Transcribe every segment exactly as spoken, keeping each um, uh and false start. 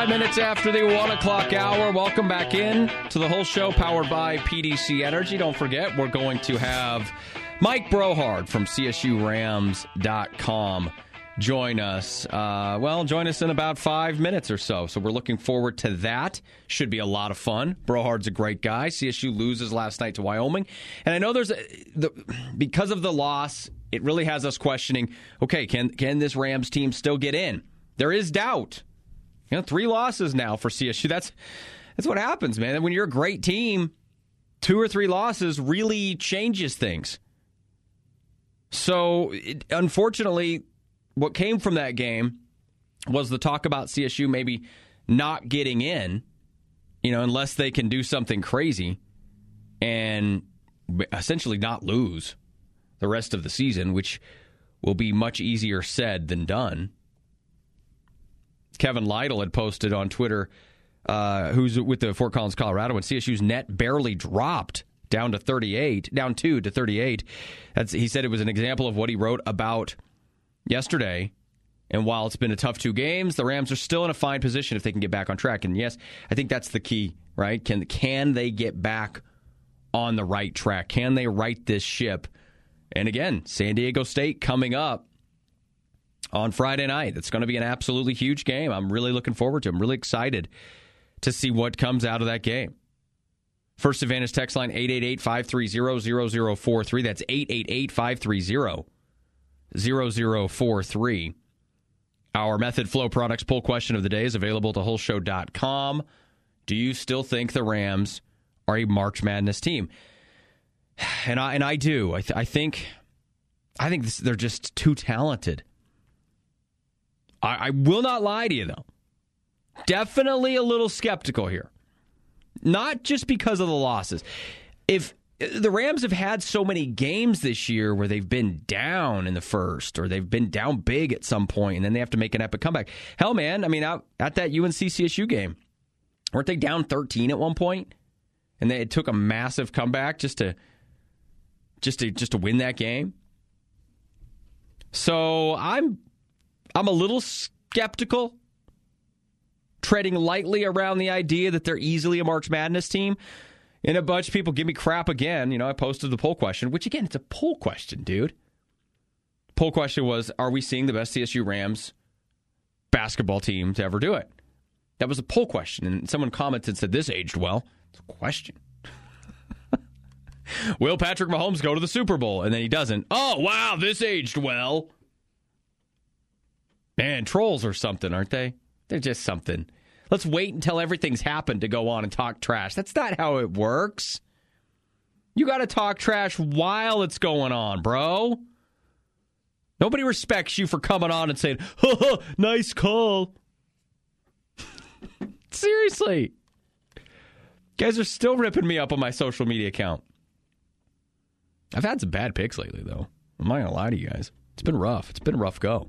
Five minutes after the one o'clock hour. Welcome back in to the whole show powered by P D C Energy. Don't forget, we're going to have Mike Brohard from C S U Rams dot com join us. Uh, well, join us in about five minutes or so. So we're looking forward to that. Should be a lot of fun. Brohard's a great guy. C S U loses last night to Wyoming. And I know there's, a, the, because of the loss, it really has us questioning, okay, can can this Rams team still get in? There is doubt. You know, three losses now for C S U. That's that's what happens, man. When you're a great team, two or three losses really changes things. So, it, unfortunately, what came from that game was the talk about C S U maybe not getting in, you know, unless they can do something crazy and essentially not lose the rest of the season, which will be much easier said than done. Kevin Lytle had posted on Twitter, uh, who's with the Fort Collins, Colorado, when C S U's net barely dropped down to thirty-eight, down two to thirty-eight. That's, he said it was an example of what he wrote about yesterday. And while it's been a tough two games, the Rams are still in a fine position if they can get back on track. And yes, I think that's the key, right? Can can they get back on the right track? Can they right this ship? And again, San Diego State coming up on Friday night. It's going to be an absolutely huge game. I'm really looking forward to it. I'm really excited to see what comes out of that game. First Advantage text line eight eight eight, five three zero, zero zero four three. That's eight eight eight, five three zero, zero zero four three. Our Method Flow Products poll question of the day is available to whole show dot com. Do you still think the Rams are a March Madness team? And I and I do. I, th- I think I think this, they're just too talented. I will not lie to you, though. Definitely a little skeptical here. Not just because of the losses. If the Rams have had so many games this year where they've been down in the first, or they've been down big at some point, and then they have to make an epic comeback. Hell, man, I mean, out at that U N C C S U game, weren't they down thirteen at one point? And they, it took a massive comeback just to just to just to win that game. So I'm I'm a little skeptical, treading lightly around the idea that they're easily a March Madness team. And a bunch of people give me crap again. You know, I posted the poll question, which, again, it's a poll question, dude. Poll question was, are we seeing the best C S U Rams basketball team to ever do it? That was a poll question. And someone commented and said, this aged well. It's a question. Will Patrick Mahomes go to the Super Bowl? And then he doesn't. Oh, wow, this aged well. Man, trolls or something, aren't they? They're just something. Let's wait until everything's happened to go on and talk trash. That's not how it works. You got to talk trash while it's going on, bro. Nobody respects you for coming on and saying, ha ha, nice call. Seriously. You guys are still ripping me up on my social media account. I've had some bad picks lately, though. I'm not going to lie to you guys. It's been rough. It's been a rough go.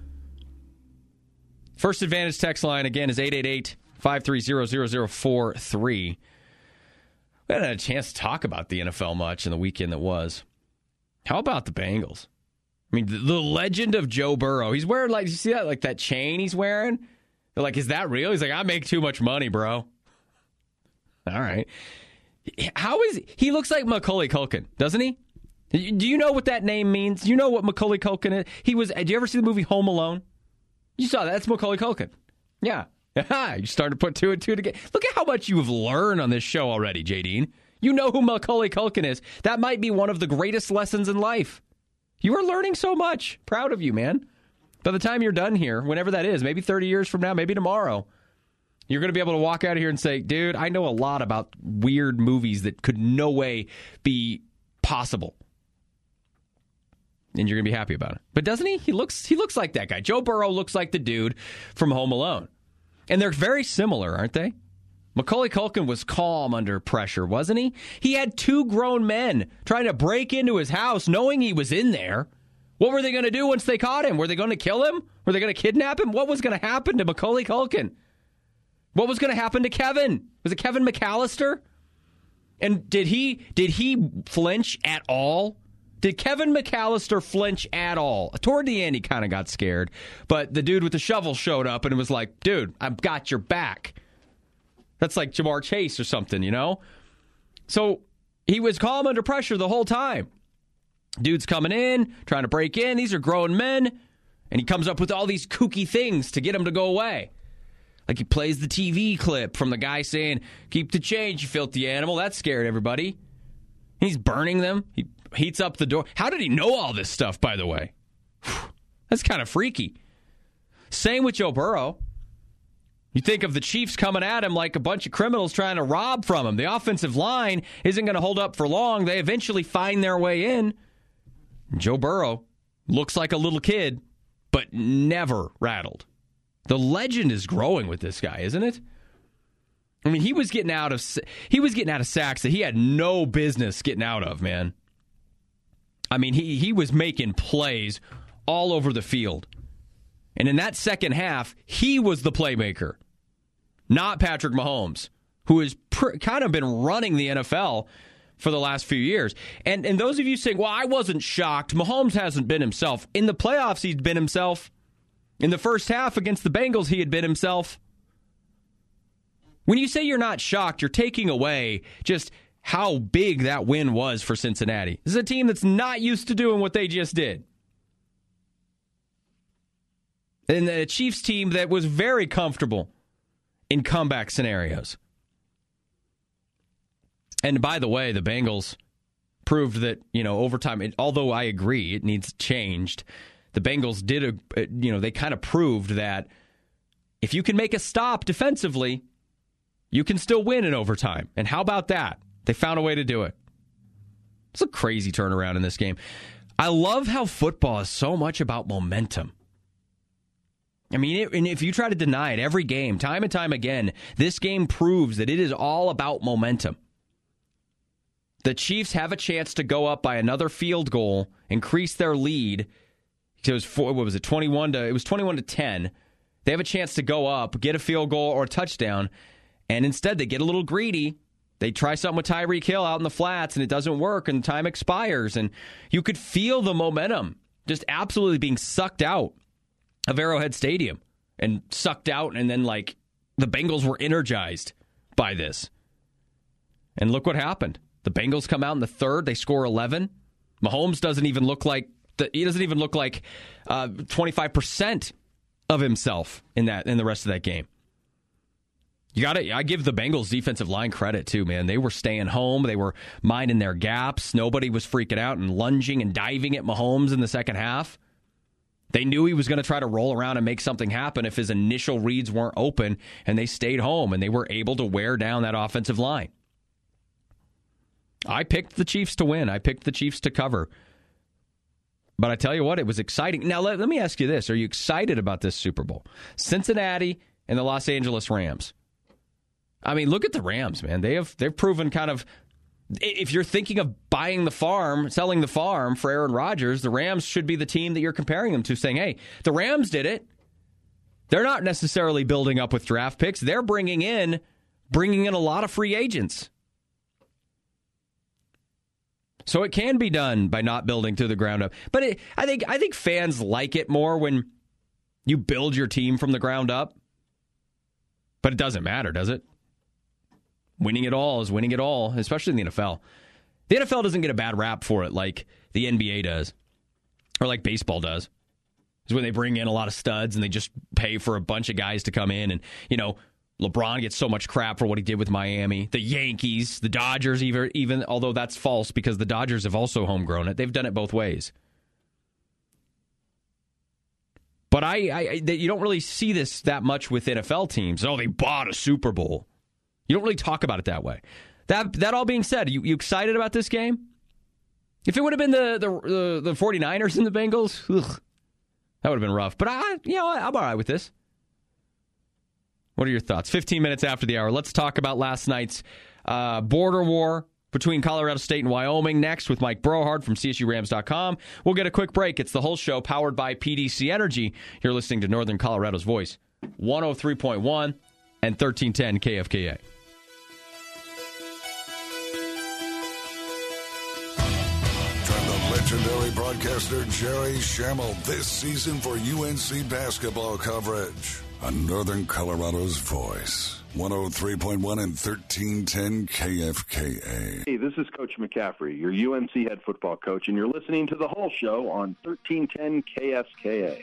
First Advantage text line, again, is eight eight eight, five three zero, zero zero four three. We haven't had a chance to talk about the N F L much in the weekend that was. How about the Bengals? I mean, the, the legend of Joe Burrow. He's wearing, like, you see that, like, that chain he's wearing? They're like, is that real? He's like, I make too much money, bro. All right. How is he? He looks like Macaulay Culkin, doesn't he? Do you know what that name means? Do you know what Macaulay Culkin is? He was, did you ever see the movie Home Alone? You saw that. That's Macaulay Culkin. Yeah. You started to put two and two together. Look at how much you have learned on this show already, J D. You know who Macaulay Culkin is. That might be one of the greatest lessons in life. You are learning so much. Proud of you, man. By the time you're done here, whenever that is, maybe thirty years from now, maybe tomorrow, you're going to be able to walk out of here and say, dude, I know a lot about weird movies that could no way be possible. And you're going to be happy about it. But doesn't he? He looks he looks like that guy. Joe Burrow looks like the dude from Home Alone. And they're very similar, aren't they? Macaulay Culkin was calm under pressure, wasn't he? He had two grown men trying to break into his house knowing he was in there. What were they going to do once they caught him? Were they going to kill him? Were they going to kidnap him? What was going to happen to Macaulay Culkin? What was going to happen to Kevin? Was it Kevin McAllister? And did he did he flinch at all Did Kevin McAllister flinch at all? Toward the end, he kind of got scared. But the dude with the shovel showed up and was like, dude, I've got your back. That's like Jamar Chase or something, you know? So he was calm under pressure the whole time. Dude's coming in, trying to break in. These are grown men. And he comes up with all these kooky things to get him to go away. Like he plays the T V clip from the guy saying, keep the change, you filthy animal. That scared everybody. He's burning them. He heats up the door. How did he know all this stuff, by the way? That's kind of freaky. Same with Joe Burrow. You think of the Chiefs coming at him like a bunch of criminals trying to rob from him. The offensive line isn't going to hold up for long. They eventually find their way in. Joe Burrow looks like a little kid, but never rattled. The legend is growing with this guy, isn't it? I mean, he was getting out of he was getting out of sacks that he had no business getting out of, man. I mean, he he was making plays all over the field. And in that second half, he was the playmaker, not Patrick Mahomes, who has pr- kind of been running the N F L for the last few years. And and those of you saying, well, I wasn't shocked. Mahomes hasn't been himself. In the playoffs, he's been himself. In the first half against the Bengals, he had been himself. When you say you're not shocked, you're taking away just how big that win was for Cincinnati. This is a team that's not used to doing what they just did. And the Chiefs team that was very comfortable in comeback scenarios. And by the way, the Bengals proved that, you know, overtime, it, although I agree it needs changed, the Bengals did, a, you know, they kind of proved that if you can make a stop defensively, you can still win in overtime. And how about that? They found a way to do it. It's a crazy turnaround in this game. I love how football is so much about momentum. I mean, it, and if you try to deny it every game, time and time again, this game proves that it is all about momentum. The Chiefs have a chance to go up by another field goal, increase their lead. It was four, what was it, twenty-one to it was twenty-one to ten. They have a chance to go up, get a field goal or a touchdown, and instead they get a little greedy. They try something with Tyreek Hill out in the flats, and it doesn't work, and time expires, and you could feel the momentum just absolutely being sucked out of Arrowhead Stadium and sucked out, and then like the Bengals were energized by this. And look what happened. The Bengals come out in the third. They score eleven. Mahomes doesn't even look like the, he doesn't even look like uh, twenty-five percent of himself in that in the rest of that game. You got to I give the Bengals defensive line credit too, man. They were staying home. They were minding their gaps. Nobody was freaking out and lunging and diving at Mahomes in the second half. They knew he was going to try to roll around and make something happen if his initial reads weren't open, and they stayed home, and they were able to wear down that offensive line. I picked the Chiefs to win. I picked the Chiefs to cover. But I tell you what, it was exciting. Now, let, let me ask you this. Are you excited about this Super Bowl? Cincinnati and the Los Angeles Rams. I mean, look at the Rams, man. They have, they've proven kind of, if you're thinking of buying the farm, selling the farm for Aaron Rodgers, the Rams should be the team that you're comparing them to, saying, hey, the Rams did it. They're not necessarily building up with draft picks. They're bringing in, bringing in a lot of free agents. So it can be done by not building to the ground up. But it, I think I think fans like it more when you build your team from the ground up. But it doesn't matter, does it? Winning it all is winning it all, especially in the N F L. The N F L doesn't get a bad rap for it like the N B A does, or like baseball does. It's when they bring in a lot of studs and they just pay for a bunch of guys to come in. And, you know, LeBron gets so much crap for what he did with Miami. The Yankees, the Dodgers, even, even although that's false because the Dodgers have also homegrown it. They've done it both ways. But I, I, you don't really see this that much with N F L teams. Oh, they bought a Super Bowl. You don't really talk about it that way. That that all being said, you, you excited about this game? If it would have been the the, the, the 49ers and the Bengals, ugh, that would have been rough. But I, you know, I'm all right with this. What are your thoughts? fifteen minutes after the hour, let's talk about last night's uh, border war between Colorado State and Wyoming next with Mike Brohard from C S U Rams dot com. We'll get a quick break. It's the whole show powered by P D C Energy. You're listening to Northern Colorado's Voice, one oh three point one and thirteen ten K F K A. From the Legendary broadcaster Jerry Schammel this season for U N C basketball coverage on Northern Colorado's voice, one oh three point one and thirteen ten K F K A. Hey, this is Coach McCaffrey, your U N C head football coach, and you're listening to The Hull Show on thirteen ten K F K A.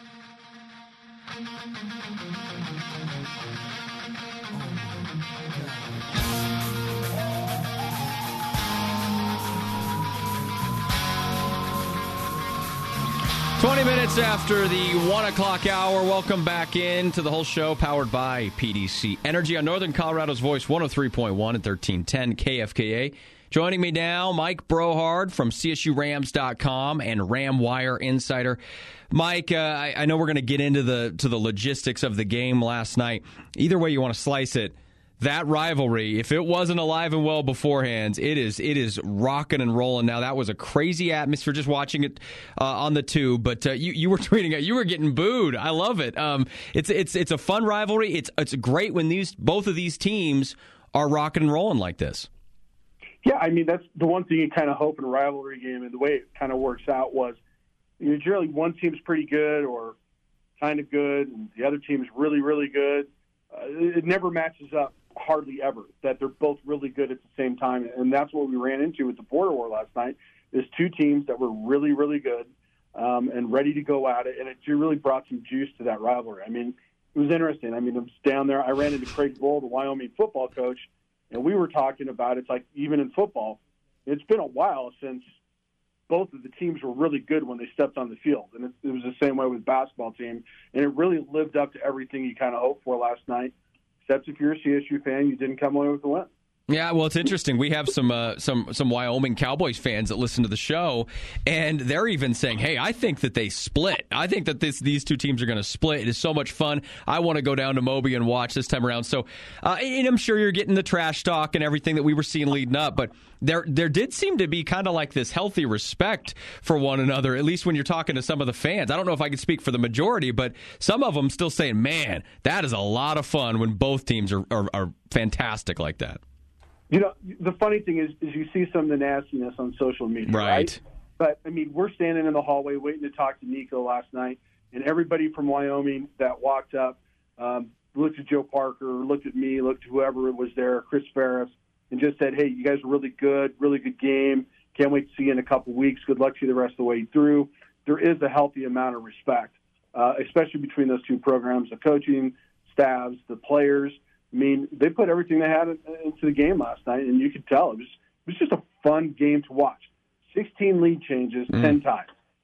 twenty minutes after the one o'clock hour, welcome back in to The Hull Show, powered by P D C Energy on Northern Colorado's voice, one oh three point one and thirteen ten K F K A. Joining me now, Mike Brohard from C S U Rams dot com and RamWire Insider. Mike, uh, I, I know we're going to get into the to the logistics of the game last night. Either way you want to slice it, that rivalry, if it wasn't alive and well beforehand, it is it is rocking and rolling now. That was a crazy atmosphere just watching it uh, on the tube. But uh, you you were tweeting it, you were getting booed. I love it. Um, it's it's it's a fun rivalry. It's it's great when these both of these teams are rocking and rolling like this. Yeah, I mean that's the one thing you kind of hope in a rivalry game, and the way it kind of works out was, you know, generally one team's pretty good or kind of good, and the other team's really really good. Uh, it never matches up. Hardly ever, that they're both really good at the same time. And that's what we ran into with the Border War last night, is two teams that were really, really good um, and ready to go at it. And it really brought some juice to that rivalry. I mean, it was interesting. I mean, I was down there. I ran into Craig Bull, the Wyoming football coach, and we were talking about it's like even in football, it's been a while since both of the teams were really good when they stepped on the field. And it, it was the same way with the basketball team. And it really lived up to everything you kind of hoped for last night. Except if you're a C S U fan, you didn't come away with the win. Yeah, well, it's interesting. We have some uh, some some Wyoming Cowboys fans that listen to the show, and they're even saying, "Hey, I think that they split. I think that this these two teams are going to split. It is so much fun. I want to go down to Moby and watch this time around." So, uh, and I'm sure you're getting the trash talk and everything that we were seeing leading up, but there there did seem to be kind of like this healthy respect for one another, at least when you're talking to some of the fans. I don't know if I can speak for the majority, but some of them still saying, "Man, that is a lot of fun when both teams are are, are fantastic like that." You know, the funny thing is, is you see some of the nastiness on social media, right? right? But, I mean, we're standing in the hallway waiting to talk to Nico last night, and everybody from Wyoming that walked up um, looked at Joe Parker, looked at me, looked at whoever was there, Chris Ferris, and just said, hey, you guys are really good, really good game. Can't wait to see you in a couple weeks. Good luck to you the rest of the way through. There is a healthy amount of respect, uh, especially between those two programs, the coaching staffs, the players. I mean, they put everything they had into the game last night, and you could tell it was it was just a fun game to watch. sixteen lead changes, mm. ten times.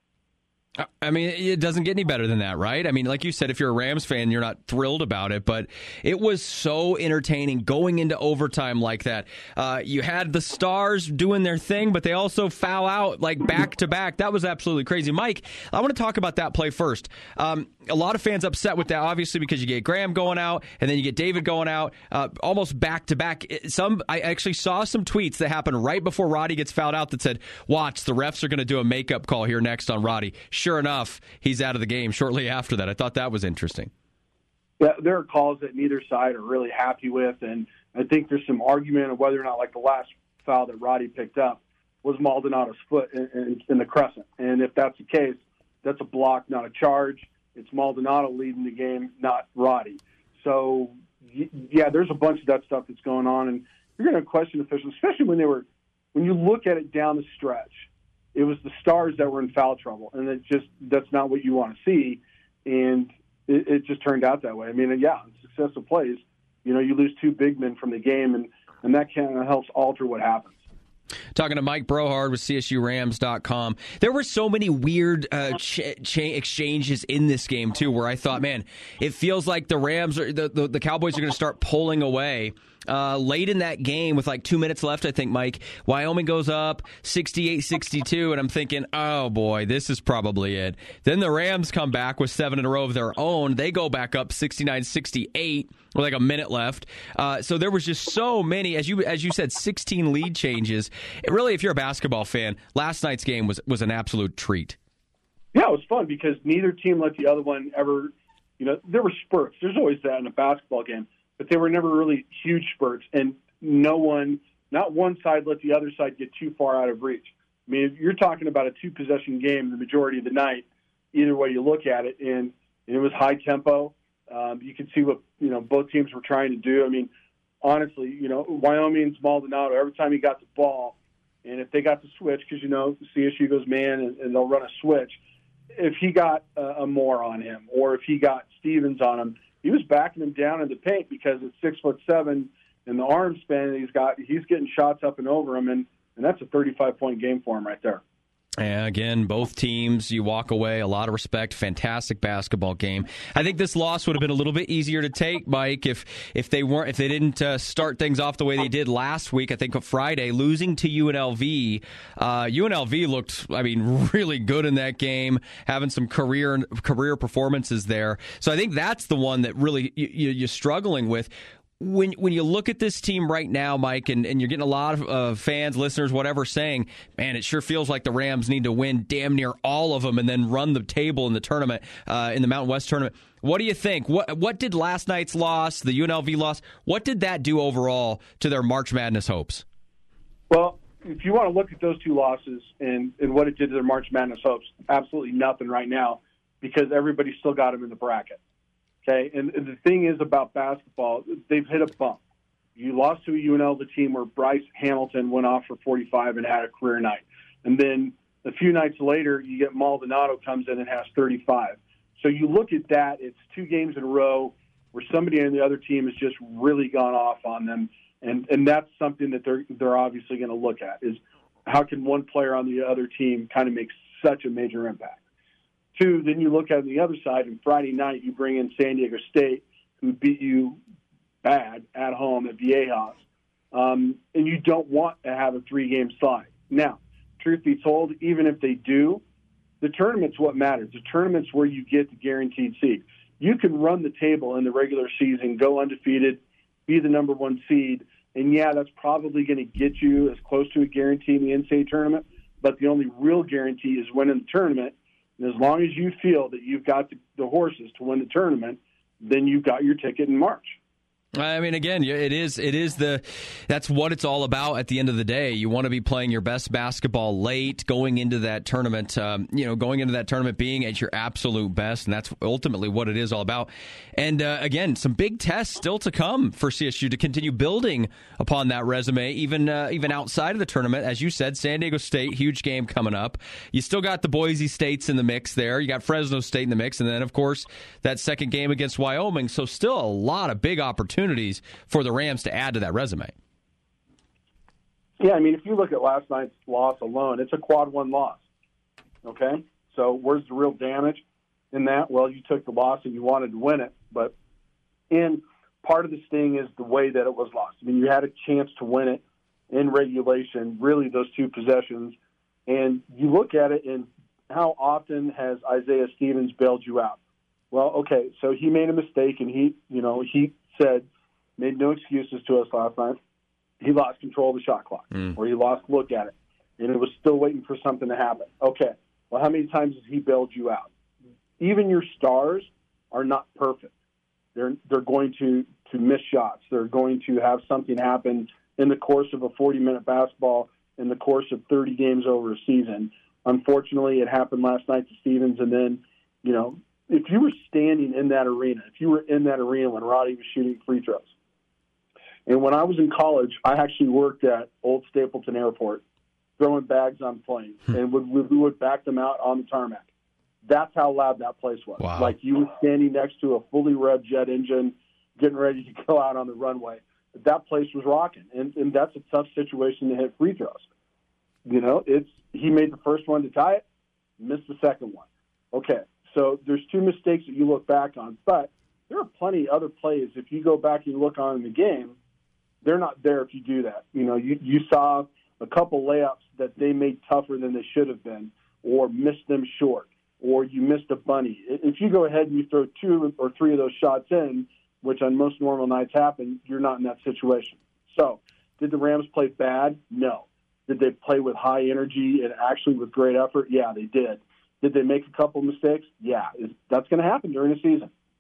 I mean, it doesn't get any better than that, right? I mean, like you said, if you're a Rams fan, you're not thrilled about it, but it was so entertaining going into overtime like that. Uh, you had the Stars doing their thing, but they also foul out like back to back. That was absolutely crazy. Mike, I want to talk about that play first. Um, a lot of fans upset with that, obviously, because you get Graham going out, and then you get David going out, uh, almost back to back. Some I actually saw some tweets that happened right before Roddy gets fouled out that said, "Watch, the refs are going to do a makeup call here next on Roddy." Sure enough, he's out of the game shortly after that. I thought that was interesting. Yeah, there are calls that neither side are really happy with, and I think there's some argument of whether or not, like the last foul that Roddy picked up was Maldonado's foot in, in, in the crescent. And if that's the case, that's a block, not a charge. It's Maldonado leading the game, not Roddy. So, yeah, there's a bunch of that stuff that's going on, and you're going to question officials, especially when they were, when you look at it down the stretch. It was the Stars that were in foul trouble, and it just that's not what you want to see, and it, it just turned out that way. I mean, yeah, successive plays, you know, you lose two big men from the game, and, and that kind of helps alter what happens. Talking to Mike Brohard with C S U Rams dot com. There were so many weird uh, ch- ch- exchanges in this game, too, where I thought, man, it feels like the Rams, are, the, the, the Cowboys are going to start pulling away. Uh, late in that game, with like two minutes left, I think, Mike, Wyoming goes up sixty-eight sixty-two, and I'm thinking, oh, boy, this is probably it. Then the Rams come back with seven in a row of their own. They go back up sixty-nine sixty-eight with like a minute left. Uh, so there was just so many, as you as you said, sixteen lead changes. It really, if you're a basketball fan, last night's game was, was an absolute treat. Yeah, it was fun because neither team let the other one ever, you know, there were spurts. There's always that in a basketball game. But they were never really huge spurts, and no one, not one side let the other side get too far out of reach. I mean, you're talking about a two-possession game the majority of the night, either way you look at it, and, and it was high tempo. Um, you can see what, you know, both teams were trying to do. I mean, honestly, you know, Wyoming's Maldonado, every time he got the ball, and if they got the switch, because, you know, C S U goes man and, and they'll run a switch, if he got a, a Moore on him or if he got Stevens on him, he was backing him down in the paint because it's six foot seven and the arm span he's got, he's getting shots up and over him, and, and that's a thirty-five point game for him right there. And again, both teams, you walk away, a lot of respect, fantastic basketball game. I think this loss would have been a little bit easier to take, Mike, if if they weren't if they didn't uh, start things off the way they did last week. I think on Friday, losing to U N L V. Uh, U N L V looked, I mean, really good in that game, having some career career performances there. So I think that's the one that really you, you're struggling with. When when you look at this team right now, Mike, and, and you're getting a lot of uh, fans, listeners, whatever, saying, man, it sure feels like the Rams need to win damn near all of them and then run the table in the tournament, uh, in the Mountain West tournament. What do you think? What what did last night's loss, the U N L V loss, what did that do overall to their March Madness hopes? Well, if you want to look at those two losses and, and what it did to their March Madness hopes, absolutely nothing right now because everybody still got them in the bracket. Okay, and, and the thing is about basketball, they've hit a bump. You lost to a U N L V team where Bryce Hamilton went off for forty-five and had a career night. And then a few nights later, you get Maldonado comes in and has thirty-five. So you look at that, it's two games in a row where somebody on the other team has just really gone off on them. And and that's something that they're they're obviously going to look at, is how can one player on the other team kind of make such a major impact. Two, then you look at the other side, and Friday night you bring in San Diego State, who beat you bad at home at Viejas, um, and you don't want to have a three-game slide. Now, truth be told, even if they do, the tournament's what matters. The tournament's where you get the guaranteed seed. You can run the table in the regular season, go undefeated, be the number one seed, and yeah, that's probably going to get you as close to a guarantee in the N C double A tournament, but the only real guarantee is winning the tournament. And as long as you feel that you've got the, the horses to win the tournament, then you've got your ticket in March. I mean, again, it is it is the that's what it's all about at the end of the day. You want to be playing your best basketball late, going into that tournament, um, you know, going into that tournament being at your absolute best, and that's ultimately what it is all about. And uh, again, some big tests still to come for C S U to continue building upon that resume, even uh, even outside of the tournament. As you said, San Diego State, huge game coming up. You still got the Boise States in the mix there. You got Fresno State in the mix, and then, of course, that second game against Wyoming. So still a lot of big opportunities for the Rams to add to that resume. Yeah, I mean, if you look at last night's loss alone, it's a quad one loss. Okay? So where's the real damage in that? Well, you took the loss and you wanted to win it, but and part of this thing is the way that it was lost. I mean, you had a chance to win it in regulation, really those two possessions, and you look at it and how often has Isaiah Stevens bailed you out? Well, okay, so he made a mistake and he, you know, he said, made no excuses to us last night. He lost control of the shot clock, mm. or he lost look at it, and it was still waiting for something to happen. Okay, well, how many times has he bailed you out? Even your stars are not perfect. They're they're going to, to miss shots. They're going to have something happen in the course of a forty-minute basketball, in the course of thirty games over a season. Unfortunately, it happened last night to Stevens, and then, you know, if you were standing in that arena, if you were in that arena when Roddy was shooting free throws, and when I was in college, I actually worked at Old Stapleton Airport, throwing bags on planes, and would, we would back them out on the tarmac. That's how loud that place was. Wow. Like you were standing next to a fully revved jet engine, getting ready to go out on the runway. That place was rocking, and, and that's a tough situation to hit free throws. You know, it's he made the first one to tie it, missed the second one. Okay, so there's two mistakes that you look back on, but there are plenty of other plays. If you go back and you look on in the game, they're not there if you do that. You know, you, you saw a couple layups that they made tougher than they should have been, or missed them short, or you missed a bunny. If you go ahead and you throw two or three of those shots in, which on most normal nights happen, you're not in that situation. So, did the Rams play bad? No. Did they play with high energy and actually with great effort? Yeah, they did. Did they make a couple mistakes? Yeah, that's going to happen during the season.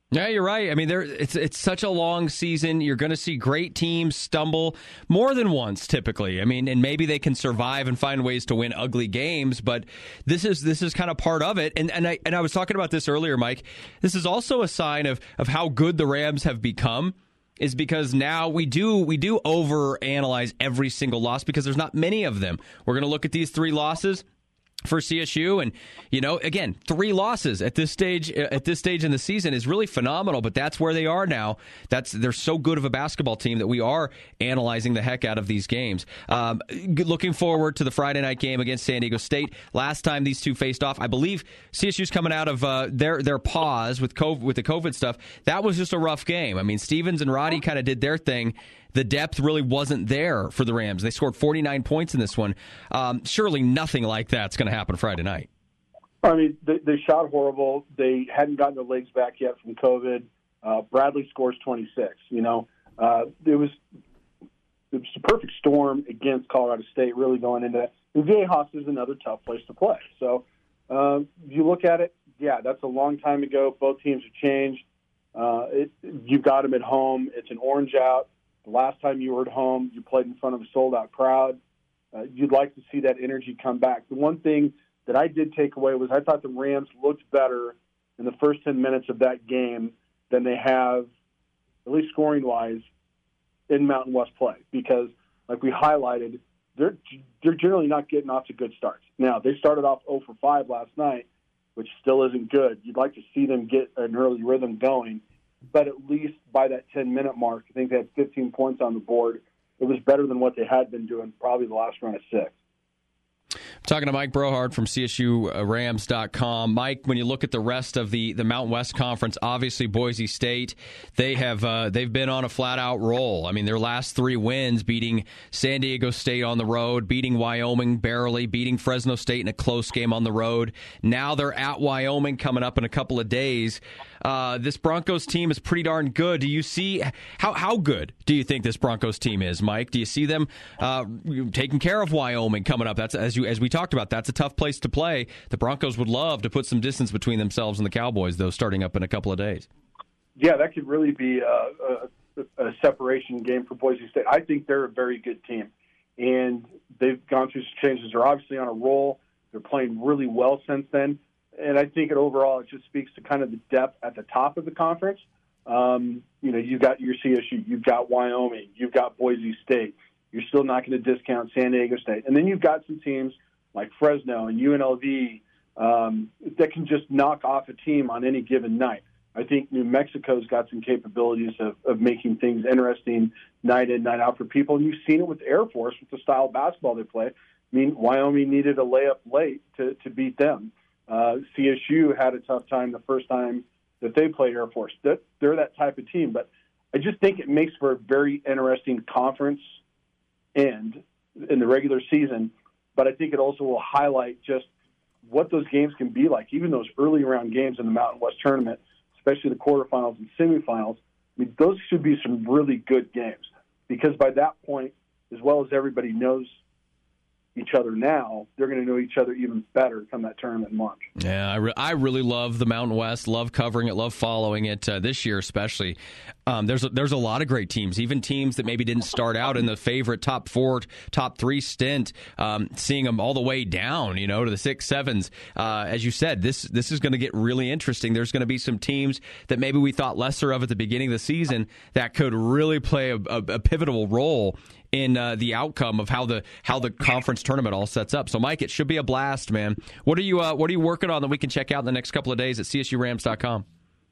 Yeah, you're right. I mean, there it's it's such a long season. You're going to see great teams stumble more than once, typically. I mean, and maybe they can survive and find ways to win ugly games. But this is this is kind of part of it. And and I and I was talking about this earlier, Mike. This is also a sign of of how good the Rams have become. Is because now we do we do overanalyze every single loss because there's not many of them. We're going to look at these three losses for C S U, and you know, again, three losses at this stage at this stage in the season is really phenomenal. But that's where they are now. That's they're so good of a basketball team that we are analyzing the heck out of these games. Um, looking forward to the Friday night game against San Diego State. Last time these two faced off, I believe C S U's coming out of uh, their their pause with COVID, with the COVID stuff. That was just a rough game. I mean, Stevens and Roddy kind of did their thing. The depth really wasn't there for the Rams. They scored forty-nine points in this one. Um, surely nothing like that's going to happen Friday night. I mean, they, they shot horrible. They hadn't gotten their legs back yet from COVID. Uh, Bradley scores twenty-six. You know, uh, it was it was a perfect storm against Colorado State. Really going into that. And Viejas is another tough place to play. So uh, you look at it. Yeah, that's a long time ago. Both teams have changed. Uh, it, you've got them at home. It's an orange out. The last time you were at home, you played in front of a sold-out crowd. Uh, you'd like to see that energy come back. The one thing that I did take away was I thought the Rams looked better in the first ten minutes of that game than they have, at least scoring-wise, in Mountain West play. Because, like we highlighted, they're they're generally not getting off to good starts. Now, they started off oh for five last night, which still isn't good. You'd like to see them get an early rhythm going. But at least by that ten-minute mark, I think they had fifteen points on the board. It was better than what they had been doing probably the last run of six. I'm talking to Mike Brohard from C S U Rams dot com. Mike, when you look at the rest of the, the Mountain West Conference, obviously Boise State, they have uh, they've been on a flat-out roll. I mean, their last three wins, beating San Diego State on the road, beating Wyoming barely, beating Fresno State in a close game on the road. Now they're at Wyoming coming up in a couple of days. Uh, this Broncos team is pretty darn good. Do you see how how good do you think this Broncos team is, Mike? Do you see them uh, taking care of Wyoming coming up? That's as you as we talked about. That's a tough place to play. The Broncos would love to put some distance between themselves and the Cowboys, though, starting up in a couple of days. Yeah, that could really be a, a, a separation game for Boise State. I think they're a very good team, and they've gone through some changes. They're obviously on a roll. They're playing really well since then. And I think it overall it just speaks to kind of the depth at the top of the conference. Um, you know, you've got your C S U, you've got Wyoming, you've got Boise State. You're still not going to discount San Diego State. And then you've got some teams like Fresno and U N L V um, that can just knock off a team on any given night. I think New Mexico's got some capabilities of, of making things interesting night in, night out for people. And you've seen it with Air Force, with the style of basketball they play. I mean, Wyoming needed a layup late to, to beat them. Uh, C S U had a tough time the first time that they played Air Force. That, they're that type of team. But I just think it makes for a very interesting conference end in the regular season. But I think it also will highlight just what those games can be like, even those early round games in the Mountain West Tournament, especially the quarterfinals and semifinals. I mean, those should be some really good games because by that point, as well as everybody knows each other now, they're going to know each other even better come that tournament in March. Yeah, I, re- I really love the Mountain West, love covering it, love following it uh, this year especially. Um, there's a, there's a lot of great teams, even teams that maybe didn't start out in the favorite top four, top three stint, um, seeing them all the way down, you know, to the six, sevens. Uh, as you said, this this is going to get really interesting. There's going to be some teams that maybe we thought lesser of at the beginning of the season that could really play a, a, a pivotal role in uh, the outcome of how the how the conference tournament all sets up. So, Mike, it should be a blast, man. What are you uh, What are you working on that we can check out in the next couple of days at C S U Rams dot com?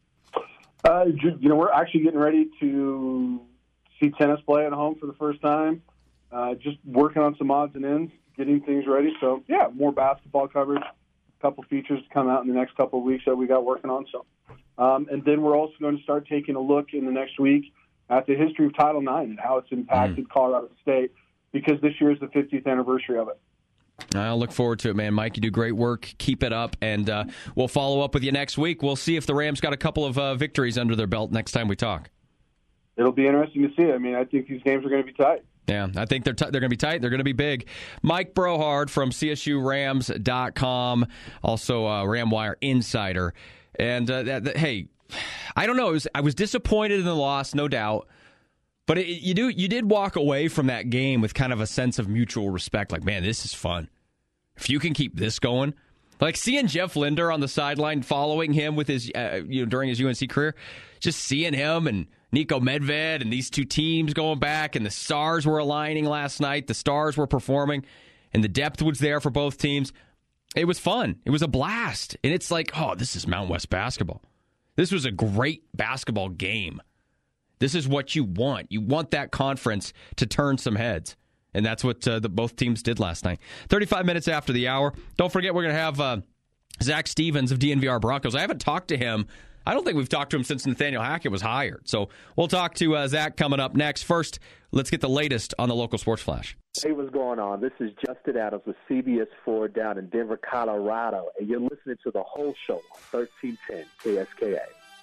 Uh, you know, we're actually getting ready to see tennis play at home for the first time. Uh, just working on some odds and ends, getting things ready. So, yeah, more basketball coverage. A couple features to come out in the next couple of weeks that we got working on. So, um, and then we're also going to start taking a look in the next week at the history of Title nine and how it's impacted mm. Colorado State, because this year is the fiftieth anniversary of it. I look forward to it, man. Mike, you do great work. Keep it up, and uh, we'll follow up with you next week. We'll see if the Rams got a couple of uh, victories under their belt next time we talk. It'll be interesting to see. I mean, I think these games are going to be tight. Yeah, I think they're t- they're going to be tight. They're going to be big. Mike Brohard from C S U Rams dot com, also uh, RamWire Insider. And, uh, that, that, hey, I don't know. It was, I was disappointed in the loss, no doubt. But it, you do you did walk away from that game with kind of a sense of mutual respect. Like, man, this is fun. If you can keep this going, like seeing Jeff Linder on the sideline, following him with his uh, you know during his U N C career, just seeing him and Nico Medved and these two teams going back, and the stars were aligning last night. The stars were performing, and the depth was there for both teams. It was fun. It was a blast, and it's like, oh, this is Mountain West basketball. This was a great basketball game. This is what you want. You want that conference to turn some heads. And that's what uh, the, both teams did last night. thirty-five minutes after the hour. Don't forget, we're going to have uh, Zach Stevens of D N V R Broncos. I haven't talked to him. I don't think we've talked to him since Nathaniel Hackett was hired. So we'll talk to uh, Zach coming up next. First, let's get the latest on the local sports flash. Hey, what's going on? This is Justin Adams with C B S four down in Denver, Colorado. And you're listening to the whole show on thirteen ten K S K A.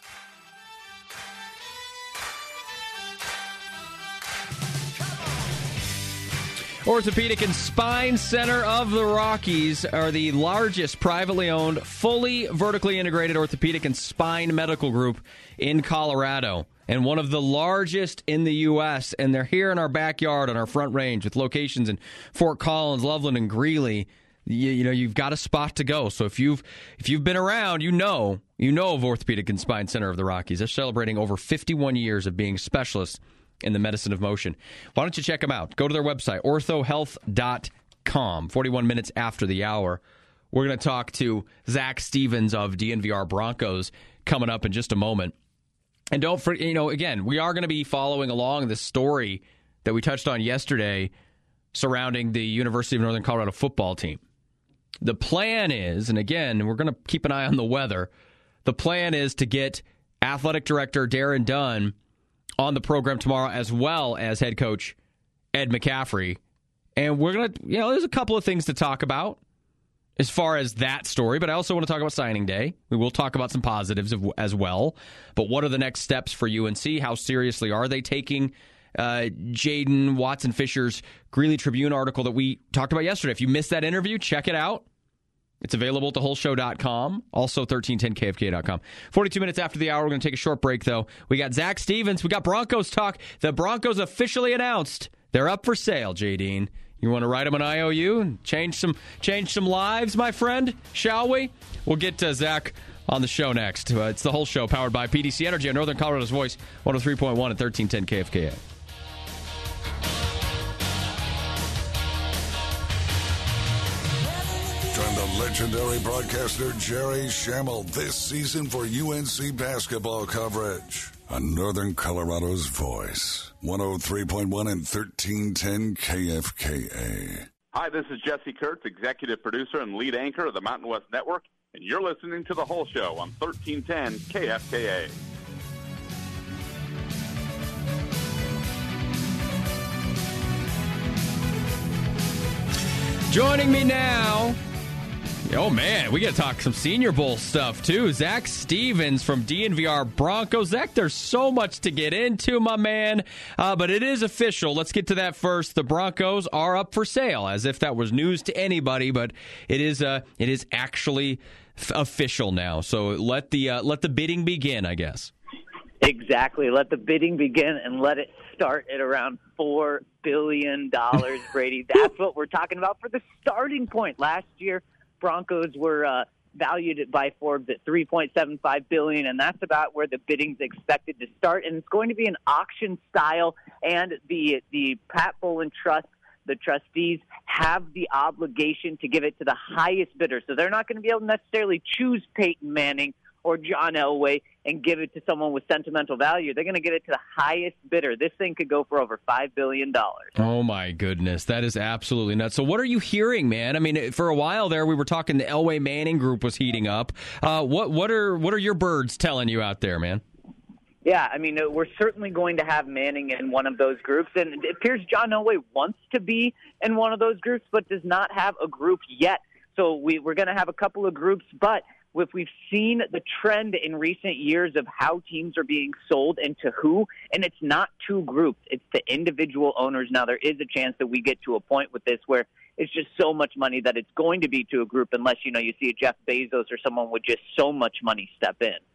Orthopedic and Spine Center of the Rockies are the largest privately owned, fully vertically integrated orthopedic and spine medical group in Colorado, and one of the largest in the U S And they're here in our backyard on our Front Range with locations in Fort Collins, Loveland, and Greeley. You, you know, you've got a spot to go. So if you've if you've been around, you know you know of Orthopedic and Spine Center of the Rockies. They're celebrating over fifty-one years of being specialists in the medicine of motion. Why don't you check them out? Go to their website, ortho health dot com. forty-one minutes after the hour, we're going to talk to Zach Stevens of D N V R Broncos coming up in just a moment. And don't forget, you know, again, we are going to be following along this story that we touched on yesterday surrounding the University of Northern Colorado football team. The plan is, and again, we're going to keep an eye on the weather, the plan is to get athletic director Darren Dunn on the program tomorrow, as well as head coach Ed McCaffrey. And we're going to, you know, there's a couple of things to talk about as far as that story, but I also want to talk about signing day. We will talk about some positives as well. But what are the next steps for U N C? How seriously are they taking uh, Jaden Watson Fisher's Greeley Tribune article that we talked about yesterday? If you missed that interview, check it out. It's available at the whole show dot com, also thirteen ten K F K dot com. forty-two minutes after the hour, we're going to take a short break, though. We got Zach Stevens. We got Broncos talk. The Broncos officially announced they're up for sale, J. Dean. You want to write them an I O U and change some, change some lives, my friend? Shall we? We'll get to Zach on the show next. Uh, it's the whole show powered by P D C Energy on Northern Colorado's Voice, one oh three point one and thirteen ten K F K A. Join the legendary broadcaster Jerry Schammel this season for U N C basketball coverage on Northern Colorado's Voice, one oh three point one and thirteen ten K F K A. Hi, this is Jesse Kurtz, executive producer and lead anchor of the Mountain West Network, and you're listening to The Whole Show on thirteen ten K F K A. Joining me now, oh man, we got to talk some Senior Bowl stuff too. Zach Stevens from D N V R Broncos. Zach, there's so much to get into, my man, uh, but it is official. Let's get to that first. The Broncos are up for sale, as if that was news to anybody, but it is uh, it is actually f- official now. So let the uh, let the bidding begin, I guess. Exactly. Let the bidding begin and let it start at around four billion dollars, Brady. That's what we're talking about for the starting point. Last year, Broncos were uh, valued by Forbes at three point seven five billion dollars, and that's about where the bidding's expected to start. And it's going to be an auction style, and the the Pat Bowlen Trust, the trustees, have the obligation to give it to the highest bidder. So they're not going to be able to necessarily choose Peyton Manning or John Elway and give it to someone with sentimental value. They're going to give it to the highest bidder. This thing could go for over five billion dollars. Oh, my goodness. That is absolutely nuts. So what are you hearing, man? I mean, for a while there, we were talking the Elway Manning group was heating up. Uh, what what are what are your birds telling you out there, man? Yeah, I mean, we're certainly going to have Manning in one of those groups. And it appears John Elway wants to be in one of those groups, but does not have a group yet. So we, we're going to have a couple of groups, but if we've seen the trend in recent years of how teams are being sold and to who, and it's not two groups, it's the individual owners. Now, there is a chance that we get to a point with this where it's just so much money that it's going to be to a group unless, you know, you see a Jeff Bezos or someone with just so much money step in.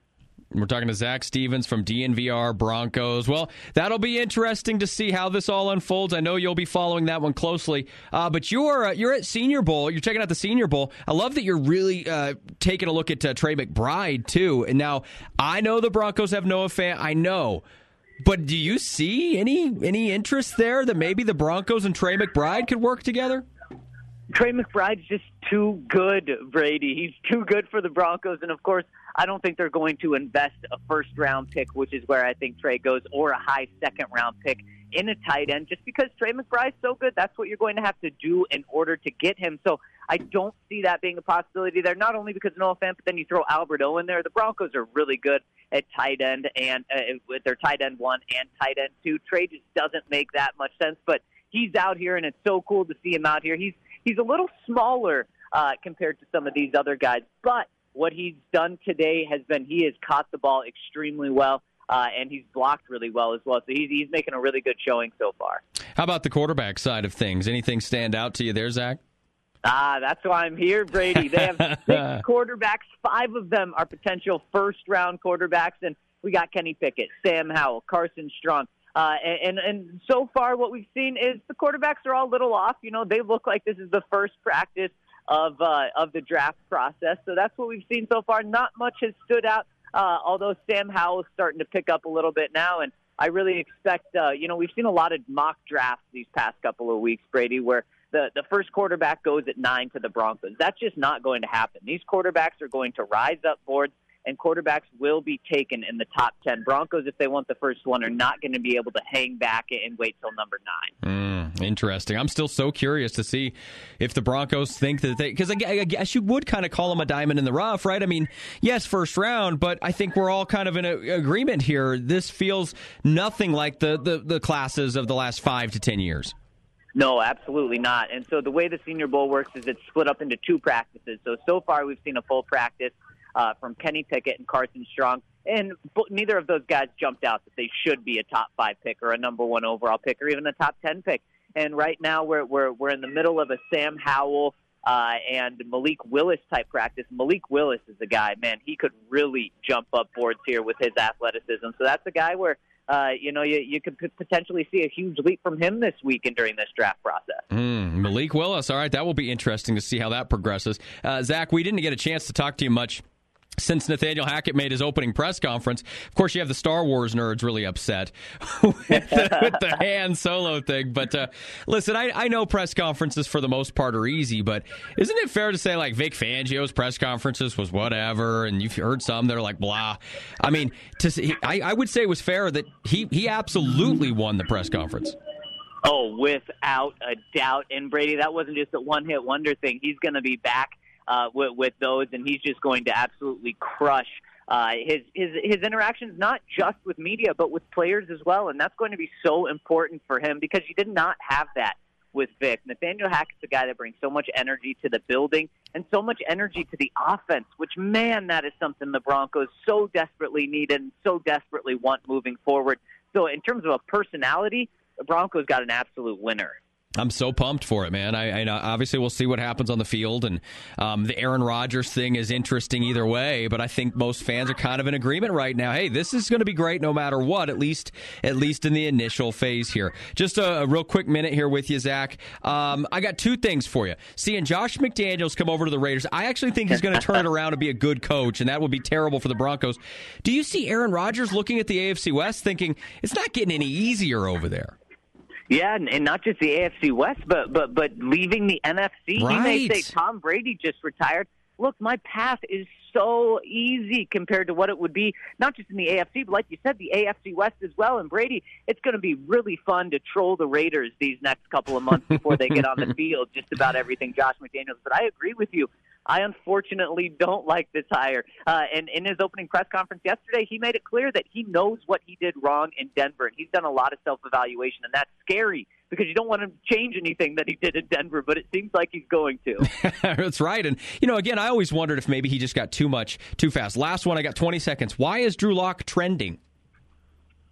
We're talking to Zach Stevens from D N V R Broncos. Well, that'll be interesting to see how this all unfolds. I know you'll be following that one closely. Uh, but you're uh, you're at Senior Bowl. You're checking out the Senior Bowl. I love that you're really uh, taking a look at uh, Trey McBride, too. And now, I know the Broncos have Noah Fant. I know. But do you see any any interest there that maybe the Broncos and Trey McBride could work together? Trey McBride's just too good, Brady. He's too good for the Broncos. And, of course, I don't think they're going to invest a first-round pick, which is where I think Trey goes, or a high second-round pick in a tight end. Just because Trey McBride's so good, that's what you're going to have to do in order to get him. So I don't see that being a possibility there, not only because of Noah Fant, but then you throw Albert O in there. The Broncos are really good at tight end, and uh, with their tight end one and tight end two. Trey just doesn't make that much sense, but he's out here, and it's so cool to see him out here. He's He's a little smaller uh, compared to some of these other guys, but what he's done today has been he has caught the ball extremely well, uh, and he's blocked really well as well. So he's, he's making a really good showing so far. How about the quarterback side of things? Anything stand out to you there, Zach? Ah, that's why I'm here, Brady. They have six quarterbacks. Five of them are potential first-round quarterbacks, and we got Kenny Pickett, Sam Howell, Carson Strong. Uh, and, and so far what we've seen is the quarterbacks are all a little off. You know, they look like this is the first practice of uh, of the draft process. So that's what we've seen so far. Not much has stood out, uh, although Sam Howell is starting to pick up a little bit now. And I really expect, uh, you know, we've seen a lot of mock drafts these past couple of weeks, Brady, where the, the first quarterback goes at nine to the Broncos. That's just not going to happen. These quarterbacks are going to rise up boards, and quarterbacks will be taken in the top ten. Broncos, if they want the first one, are not going to be able to hang back and wait till number nine. Mm, interesting. I'm still so curious to see if the Broncos think that they... Because I, I guess you would kind of call them a diamond in the rough, right? I mean, yes, first round, but I think we're all kind of in a, agreement here. This feels nothing like the, the, the classes of the last five to ten years. No, absolutely not. And so the way the Senior Bowl works is it's split up into two practices. So, so far we've seen a full practice Uh, from Kenny Pickett and Carson Strong, and neither of those guys jumped out that they should be a top five pick or a number one overall pick or even a top ten pick. And right now we're we're we're in the middle of a Sam Howell uh, and Malik Willis type practice. Malik Willis is the guy, man. He could really jump up boards here with his athleticism. So that's a guy where uh, you know you you could p- potentially see a huge leap from him this week and during this draft process. Mm, Malik Willis. All right, that will be interesting to see how that progresses. Uh, Zach, we didn't get a chance to talk to you much since Nathaniel Hackett made his opening press conference. Of course, you have the Star Wars nerds really upset with, the, with the Han Solo thing. But uh, listen, I, I know press conferences for the most part are easy, but isn't it fair to say like Vic Fangio's press conferences was whatever, and you've heard some that are like blah? I mean, to see, I, I would say it was fair that he, he absolutely won the press conference. Oh, without a doubt. And Brady, that wasn't just a one-hit wonder thing. He's going to be back Uh, with, with those, and he's just going to absolutely crush uh, his, his his interactions, not just with media, but with players as well, and that's going to be so important for him because you did not have that with Vic. Nathaniel Hackett's a guy that brings so much energy to the building and so much energy to the offense, which, man, that is something the Broncos so desperately need and so desperately want moving forward. So in terms of a personality, the Broncos got an absolute winner. I'm so pumped for it, man. I, I obviously we'll see what happens on the field, and um, the Aaron Rodgers thing is interesting either way. But I think most fans are kind of in agreement right now. Hey, this is going to be great no matter what. At least, at least in the initial phase here. Just a, a real quick minute here with you, Zach. Um, I got two things for you. Seeing Josh McDaniels come over to the Raiders, I actually think he's going to turn it around and be a good coach, and that would be terrible for the Broncos. Do you see Aaron Rodgers looking at the A F C West, thinking it's not getting any easier over there? Yeah, and, and not just the A F C West, but but but leaving the N F C. Right. He may say Tom Brady just retired. Look, my path is so easy compared to what it would be, not just in the A F C, but like you said, the A F C West as well. And Brady, it's going to be really fun to troll the Raiders these next couple of months before they get on the field, just about everything Josh McDaniels. But I agree with you. I unfortunately don't like this hire. Uh, and in his opening press conference yesterday, he made it clear that he knows what he did wrong in Denver. And he's done a lot of self-evaluation, and that's scary because you don't want to change anything that he did in Denver, but it seems like he's going to. That's right. And, you know, again, I always wondered if maybe he just got too much too fast. Last one, I got twenty seconds. Why is Drew Lock trending?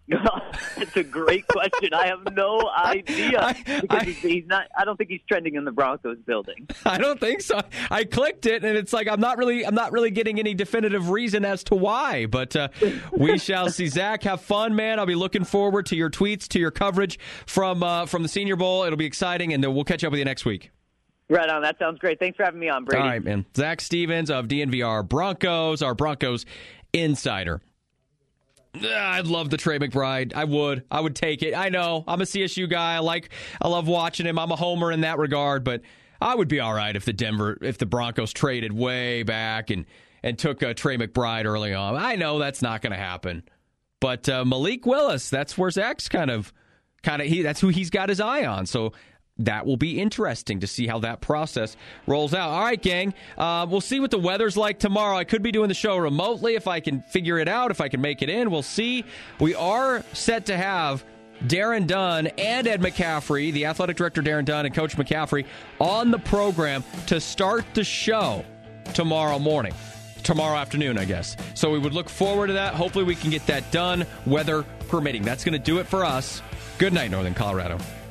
That's a great question. I have no idea I, because I, he's, he's not. I don't think he's trending in the Broncos building. I don't think so. I clicked it, and it's like I'm not really, I'm not really getting any definitive reason as to why. But uh, we shall see. Zach, have fun, man. I'll be looking forward to your tweets, to your coverage from uh, from the Senior Bowl. It'll be exciting, and we'll catch up with you next week. Right on. That sounds great. Thanks for having me on, Brady. All right, man. Zach Stevens of D N V R Broncos, our Broncos insider. I'd love the Trey McBride. I would. I would take it. I know. I'm a C S U guy. I like. I love watching him. I'm a homer in that regard. But I would be all right if the Denver, if the Broncos traded way back and and took uh, Trey McBride early on. I know that's not going to happen. But uh, Malik Willis, that's where Zach's kind of, kind of. He that's who he's got his eye on. So that will be interesting to see how that process rolls out. All right, gang. Uh, we'll see what the weather's like tomorrow. I could be doing the show remotely if I can figure it out, if I can make it in. We'll see. We are set to have Darren Dunn and Ed McCaffrey, the athletic director Darren Dunn and Coach McCaffrey, on the program to start the show tomorrow morning. Tomorrow afternoon, I guess. So we would look forward to that. Hopefully we can get that done, weather permitting. That's going to do it for us. Good night, Northern Colorado.